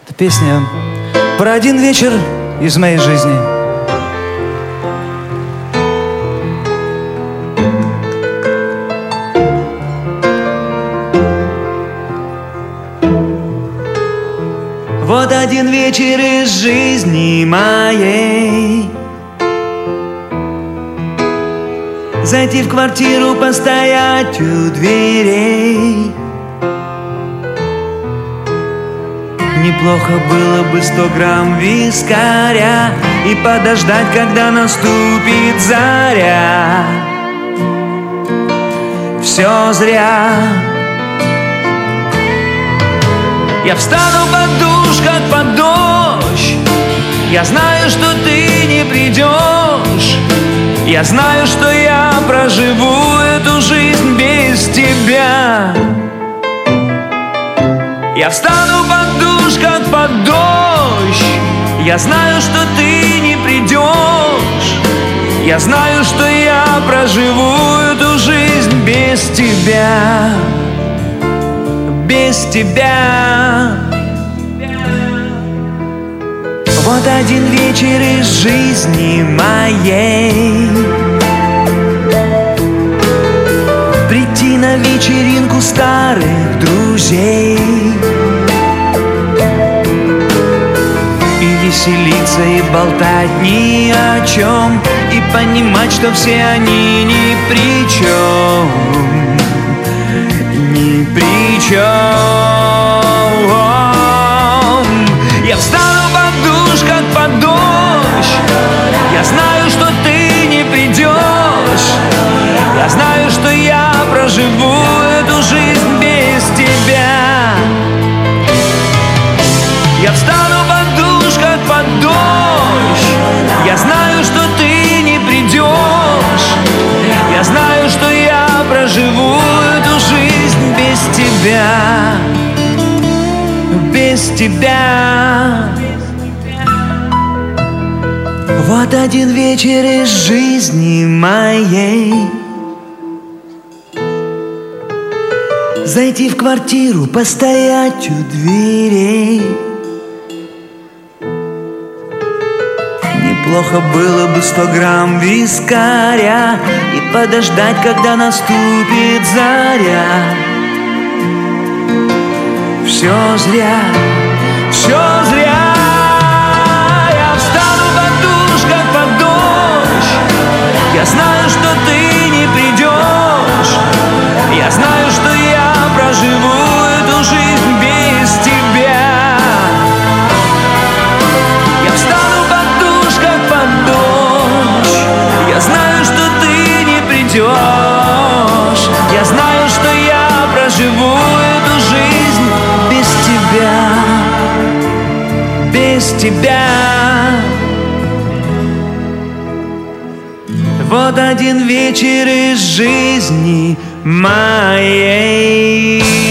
Это песня про один вечер из моей жизни. Вот один вечер из жизни моей. Зайти в квартиру, постоять у дверей. Неплохо было бы 100 грамм вискаря и подождать, когда наступит заря. Все зря. Я встану под душ, как под дождь. Я знаю, что ты не придешь. Я знаю, что я проживу эту жизнь без тебя. Я встану под душ, как под дождь. Я знаю, что ты не придешь. Я знаю, что я проживу эту жизнь без тебя. Без тебя. Вот один вечер из жизни моей. Прийти на вечеринку старых друзей и веселиться, и болтать ни о чем, и понимать, что все они ни при чем. Ни при чем. Я встану под душ, как под дождь. Я знаю, что ты не придешь. Я знаю, что я проживу эту жизнь без тебя. Я встану под душ, как под дождь. Я знаю, что ты не придешь. Я знаю, что я проживу эту жизнь без тебя. Без тебя. Вот один вечер из жизни моей. Зайти в квартиру, постоять у дверей. Неплохо было бы 100 грамм вискаря и подождать, когда наступит заря. Все зря, все зря. Я встану под душ, как под дождь. Я знаю, что ты не придешь. Я знаю, что я проживу эту жизнь без тебя. Я встану под душ, как под дождь. Я знаю, что ты не придешь. Я знаю, что я проживу эту жизнь без тебя. Без тебя. Вот один вечер из жизни моей.